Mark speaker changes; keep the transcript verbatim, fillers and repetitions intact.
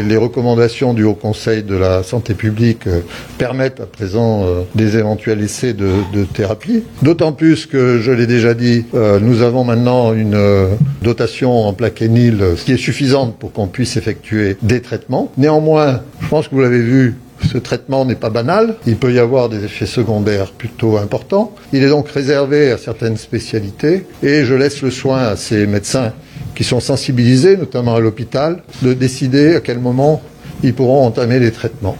Speaker 1: Les recommandations du Haut Conseil de la santé publique euh, permettent à présent euh, des éventuels essais de, de thérapie. D'autant plus que, je l'ai déjà dit, euh, nous avons maintenant une euh, dotation en plaquenil qui est suffisante pour qu'on puisse effectuer des traitements. Néanmoins, je pense que vous l'avez vu, ce traitement n'est pas banal, il peut y avoir des effets secondaires plutôt importants. Il est donc réservé à certaines spécialités et je laisse le soin à ces médecins qui sont sensibilisés, notamment à l'hôpital, de décider à quel moment ils pourront entamer les traitements.